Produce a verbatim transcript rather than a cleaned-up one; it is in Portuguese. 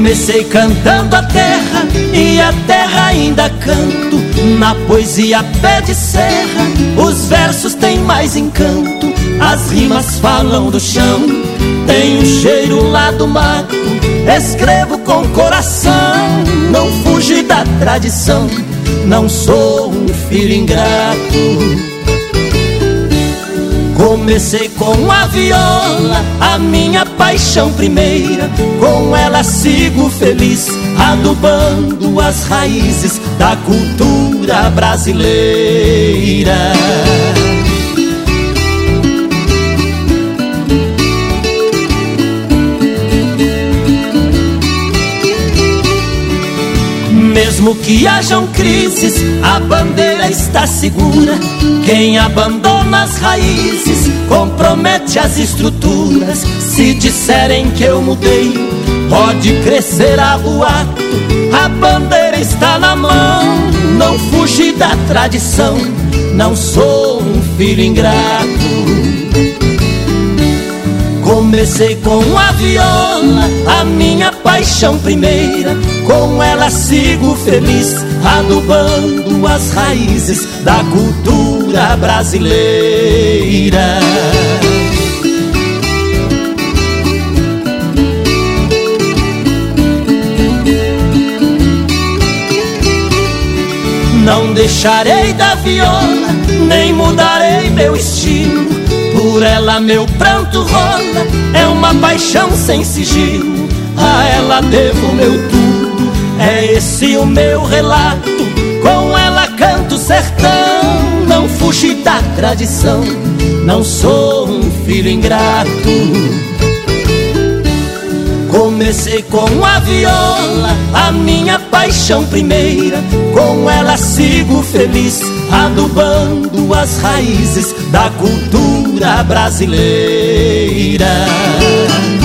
Comecei cantando a terra e a terra ainda canto. Na poesia pé de serra os versos têm mais encanto. As rimas falam do chão, tem um cheiro lá do mato. Escrevo com coração, não fugi da tradição. Não sou um filho ingrato. Comecei com a viola, a minha paixão primeira. Com ela sigo feliz, adubando as raízes da cultura brasileira. Mesmo que hajam crises, a bandeira está segura. Quem abandona as raízes compromete as estruturas. Se disserem que eu mudei, pode crescer a boato. A bandeira está na mão, não fugi da tradição. Não sou um filho ingrato. Comecei com a viola, a minha paixão primeira. Com ela sigo feliz, adubando as raízes da cultura brasileira. Não deixarei da viola, nem mudarei meu estilo. Por ela meu pranto rola, é uma paixão sem sigilo. A ela devo meu tudo, é esse o meu relato. Com ela canto sertão, não fugi da tradição. Não sou um filho ingrato. Comecei com a viola, a minha paixão primeira. Com ela sigo feliz, adubando as raízes da cultura brasileira.